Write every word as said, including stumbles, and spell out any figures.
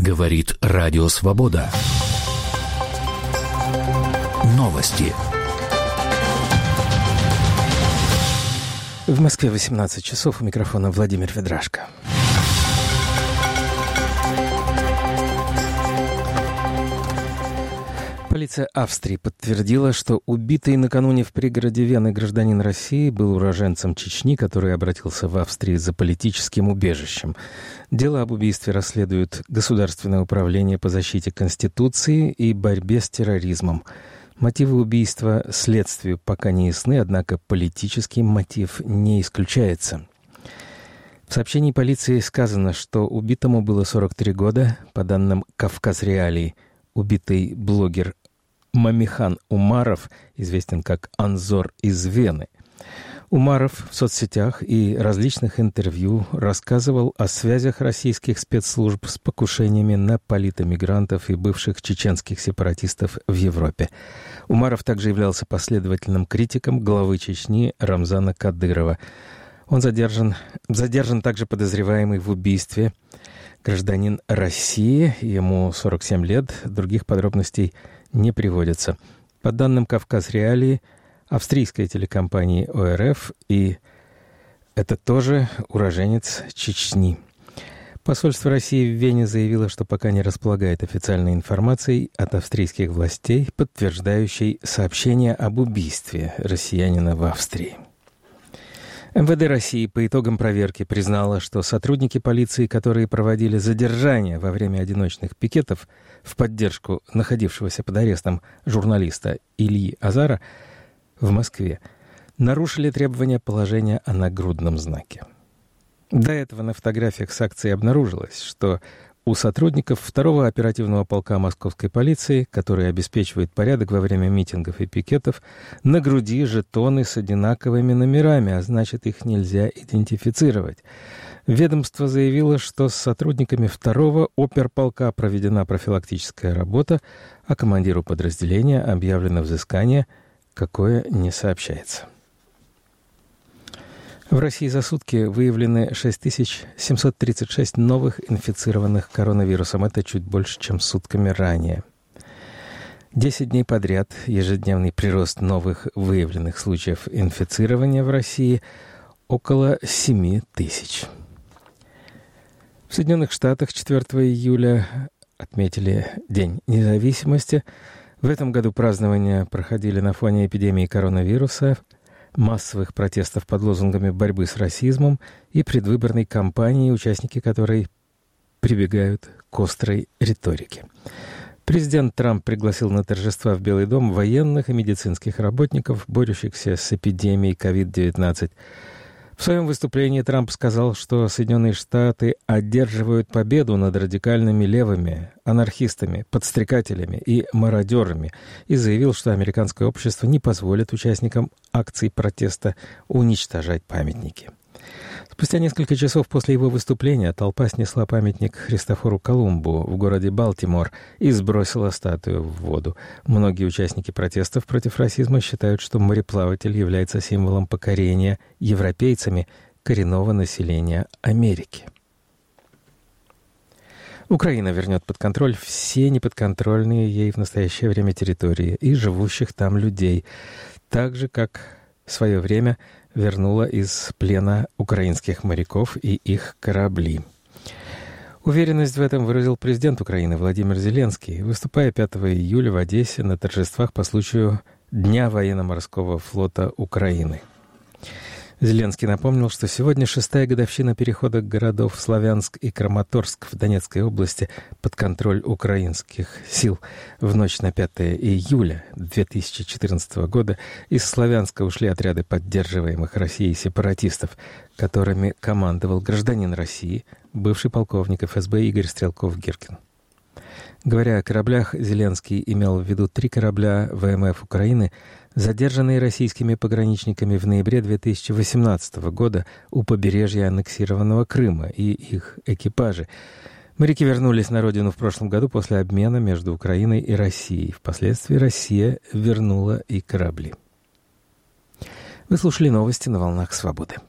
Говорит Радио Свобода. Новости. В Москве восемнадцать часов. У микрофона Владимир Ведрашко. Полиция Австрии подтвердила, что убитый накануне в пригороде Вены гражданин России был уроженцем Чечни, который обратился в Австрию за политическим убежищем. Дело об убийстве расследует Государственное управление по защите Конституции и борьбе с терроризмом. Мотивы убийства следствию пока не ясны, однако политический мотив не исключается. В сообщении полиции сказано, что убитому было сорок три года. По данным «Кавказ Реалии», убитый блогер Мамихан Умаров известен как Анзор из Вены. Умаров в соцсетях и различных интервью рассказывал о связях российских спецслужб с покушениями на политэмигрантов и бывших чеченских сепаратистов в Европе. Умаров также являлся последовательным критиком главы Чечни Рамзана Кадырова. Он задержан, задержан также подозреваемый в убийстве гражданин России, ему сорок семь лет, других подробностей не приводится. По данным «Кавказ Реалии», австрийской телекомпании О Эр Эф, и это тоже уроженец Чечни. Посольство России в Вене заявило, что пока не располагает официальной информацией от австрийских властей, подтверждающей сообщение об убийстве россиянина в Австрии. Эм Вэ Дэ России по итогам проверки признало, что сотрудники полиции, которые проводили задержания во время одиночных пикетов в поддержку находившегося под арестом журналиста Ильи Азара в Москве, нарушили требования положения о нагрудном знаке. До этого на фотографиях с акции обнаружилось, что у сотрудников второго оперативного полка московской полиции, которые обеспечивают порядок во время митингов и пикетов, на груди жетоны с одинаковыми номерами, а значит, их нельзя идентифицировать. Ведомство заявило, что с сотрудниками второго оперполка проведена профилактическая работа, а командиру подразделения объявлено взыскание, какое не сообщается. В России за сутки выявлены шесть тысяч семьсот тридцать шесть новых инфицированных коронавирусом. Это чуть больше, чем сутками ранее. Десять дней подряд ежедневный прирост новых выявленных случаев инфицирования в России около семь тысяч. В Соединенных Штатах четвёртого июля отметили День независимости. В этом году празднования проходили на фоне эпидемии коронавируса, массовых протестов под лозунгами борьбы с расизмом и предвыборной кампании, участники которой прибегают к острой риторике. Президент Трамп пригласил на торжества в Белый дом военных и медицинских работников, борющихся с эпидемией ковид девятнадцать. В своем выступлении Трамп сказал, что Соединенные Штаты одерживают победу над радикальными левыми, анархистами, подстрекателями и мародерами, и заявил, что американское общество не позволит участникам акций протеста уничтожать памятники. Спустя несколько часов после его выступления толпа снесла памятник Христофору Колумбу в городе Балтимор и сбросила статую в воду. Многие участники протестов против расизма считают, что мореплаватель является символом покорения европейцами коренного населения Америки. Украина вернет под контроль все неподконтрольные ей в настоящее время территории и живущих там людей, так же, как в свое время вернула из плена украинских моряков и их корабли. Уверенность в этом выразил президент Украины Владимир Зеленский, выступая пятого июля в Одессе на торжествах по случаю Дня военно-морского флота Украины. Зеленский напомнил, что сегодня шестая годовщина перехода городов Славянск и Краматорск в Донецкой области под контроль украинских сил. В ночь на пятое июля две тысячи четырнадцатого года из Славянска ушли отряды поддерживаемых Россией сепаратистов, которыми командовал гражданин России, бывший полковник эф эс бэ Игорь Стрелков-Гиркин. Говоря о кораблях, Зеленский имел в виду три корабля вэ эм эф Украины, задержанные российскими пограничниками в ноябре две тысячи восемнадцатого года у побережья аннексированного Крыма и их экипажи. Моряки вернулись на родину в прошлом году после обмена между Украиной и Россией. Впоследствии Россия вернула и корабли. Вы слушали новости на «Волнах Свободы».